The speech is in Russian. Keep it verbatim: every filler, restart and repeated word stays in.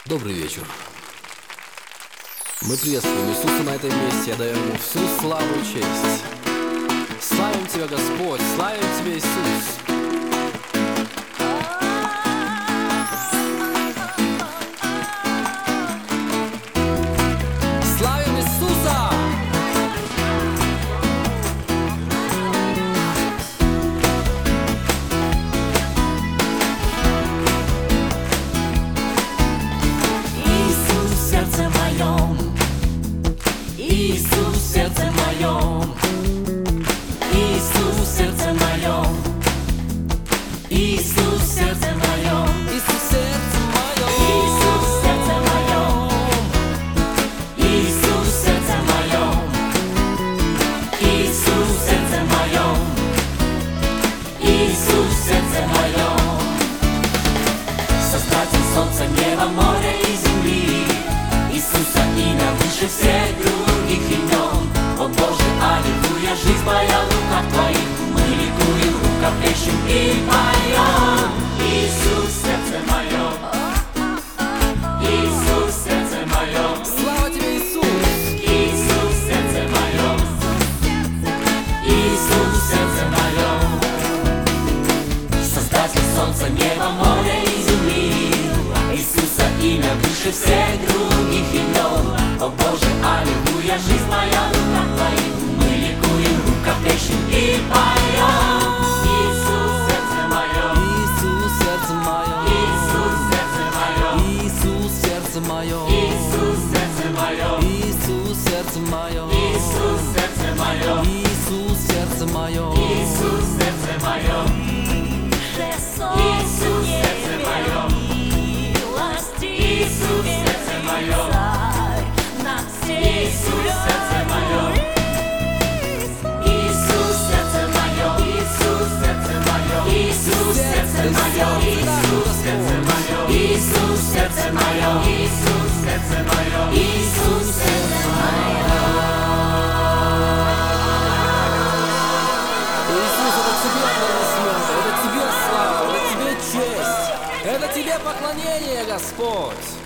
Добрый вечер. Мы приветствуем Иисуса на этом месте, отдаем Ему всю славу и честь. Славим Тебя, Господь, славим Тебя, Иисус. Славим Иисуса! Иисус в сердце моем, Иисус в сердце моем, Иисус в сердце моем, Иисус в сердце моем, Иисус в сердце моем, Иисус в сердце моем, Иисус в сердце моем, Иисус в сердце моем, Иисус в сердце моем. Создатель солнца, неба, моря и земли, Иисуса имя выше всех других имен. О Боже, аллилуйя, жизнь моя в руках Твоих, мы ликуем, рукоплещем и поем. Иисус в сердце моем, Иисус в сердце моем, слава Тебе, Иисус! Иисус в сердце моем, Иисус в сердце моем. Создатель солнца, неба, моря и земли, Иисуса имя выше всех других имен. О Боже, аллилуйя, жизнь моя в руках Твоих, мы ликуем, рукоплещем и поем. Иисус в сердце моем, Иисус в сердце моем, Иисус в сердце моем, Иисус в сердце моем, Иисус в сердце моем, Иисус в сердце моем, Иисус в сердце моем, Иисус в сердце моем, Иисус в сердце моем, Иисус в сердце моем, Иисус в сердце моем, Иисус в сердце моем, Иисус в сердце моем, Иисус в сердце моем, Иисус в сердце моем, Иисус в сердце моем, Иисус в сердце моем, Иисус в сердце моем. Иисус, это Тебе аплодисменты, это Тебе слава, это Тебе честь, это Тебе поклонение, Господь!